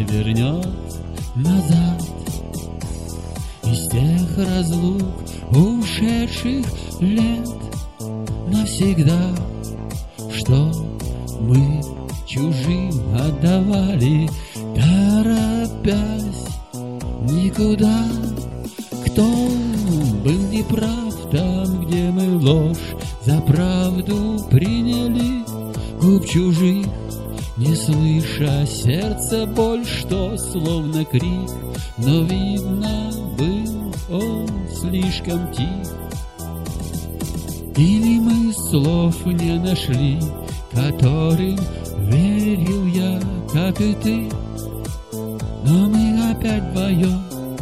вернет назад из тех разлук ушедших лет навсегда, что мы чужим отдавали, торопясь никуда. Кто был неправ там, где мы ложь за правду приняли, губ чужих не слыша сердца боль, что словно крик, но видно был он слишком тих. Или мы слов не нашли, которым верил я, как и ты, но мы опять вдвоем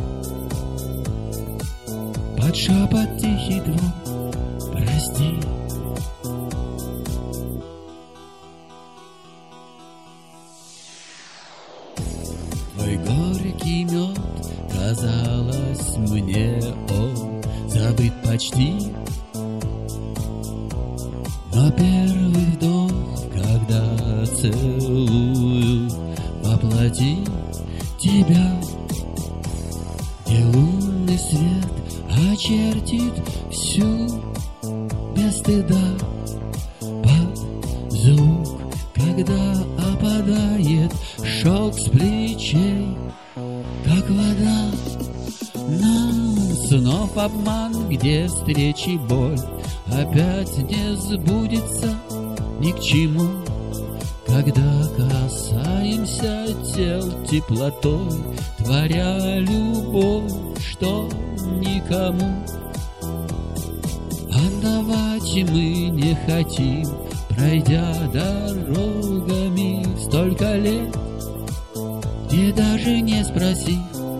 под шепот тихий твой прости. Твой горький мед, казалось мне, он забыт почти. Но первый вдох, когда целую воплоти тебя, где лунный свет очертит всю без стыда, под звук, когда опадает шелк с плечей, как вода. Но снов обман, где встречи боль опять не сбудется ни к чему, когда касаемся тел теплотой, творя любовь, что никому отдавать мы не хотим, пройдя дорогами столько лет, где даже не спросив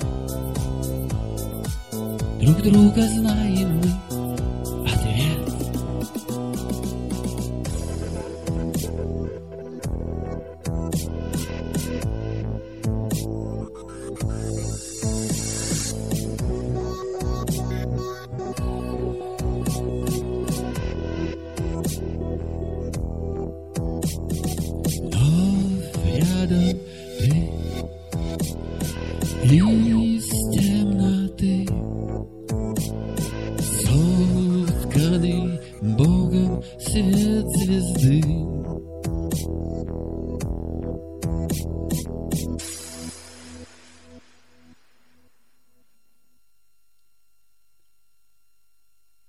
друг друга знаем мы ответ. Рядом ты из темноты, сотканный Богом свет звезды.